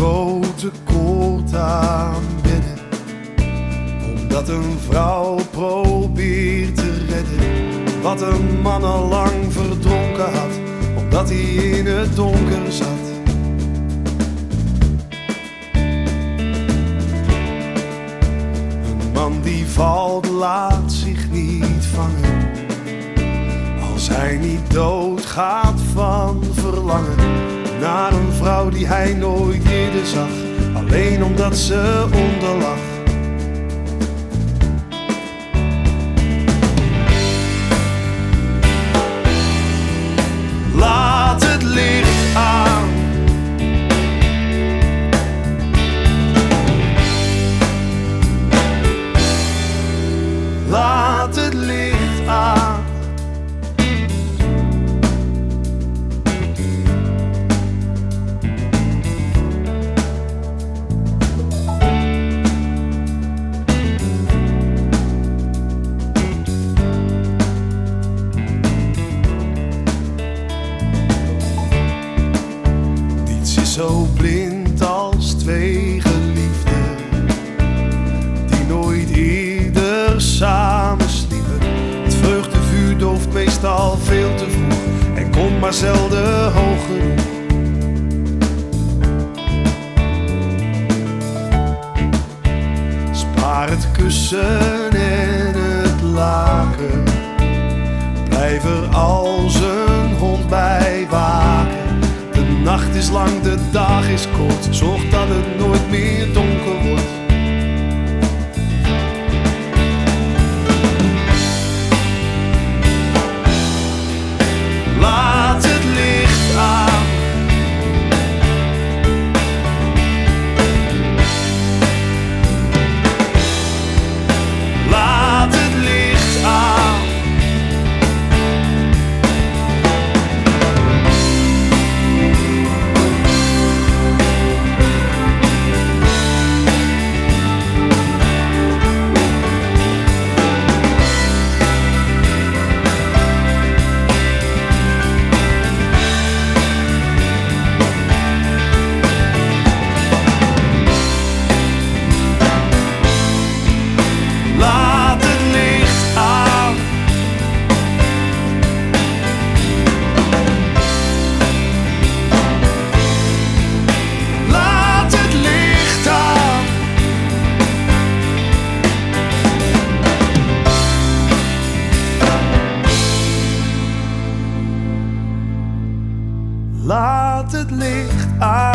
groot tekort aan bedden, omdat een vrouw probeert te redden wat een man al lang verdronken had, omdat hij in het donker zat. Een man die valt laat zich niet vangen, als hij niet doodgaat van verlangen naar een vrouw die hij nooit eerder zag, alleen omdat ze onderlag. Laat het licht aan. Laat het licht aan. Zo blind als twee geliefden die nooit eerder samen sliepen. Het vreugdevuur dooft meestal veel te vroeg en komt maar zelden hoog genoeg. Spaar het kussen en het laken, blijf er als een hond bij waken. De nacht is lang, de dag is kort, zorg dat het nooit meer donker wordt. Laat het licht aan. Laat het licht aan. Laat het licht aan.